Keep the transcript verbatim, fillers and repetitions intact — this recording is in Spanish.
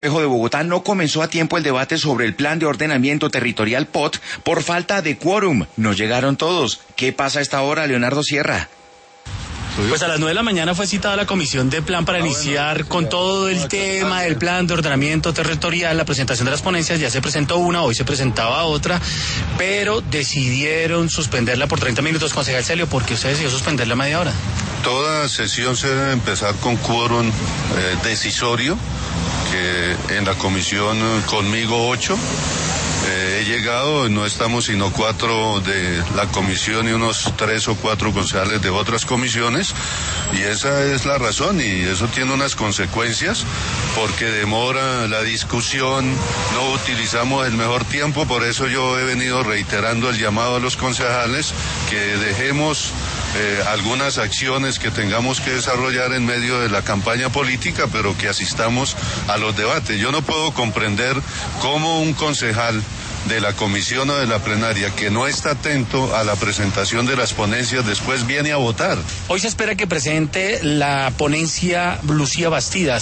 de Bogotá no comenzó a tiempo el debate sobre el plan de ordenamiento territorial P O T por falta de quórum. No llegaron todos. ¿Qué pasa a esta hora, Leonardo Sierra? Pues a las nueve de la mañana fue citada la comisión de plan para iniciar con todo el tema del plan de ordenamiento territorial. La presentación de las ponencias ya se presentó una, hoy se presentaba otra, pero decidieron suspenderla por treinta minutos, concejal Celio. ¿Por qué usted decidió suspenderla a media hora? Toda sesión se debe empezar con quórum eh, decisorio, que en la comisión conmigo ocho. Eh, he llegado, no estamos sino cuatro de la comisión y unos tres o cuatro concejales de otras comisiones, y esa es la razón, y eso tiene unas consecuencias, porque demora la discusión, no utilizamos el mejor tiempo. Por eso yo he venido reiterando el llamado a los concejales que dejemos Eh, algunas acciones que tengamos que desarrollar en medio de la campaña política, pero que asistamos a los debates. Yo no puedo comprender cómo un concejal de la comisión o de la plenaria que no está atento a la presentación de las ponencias después viene a votar. Hoy se espera que presente la ponencia Lucía Bastidas.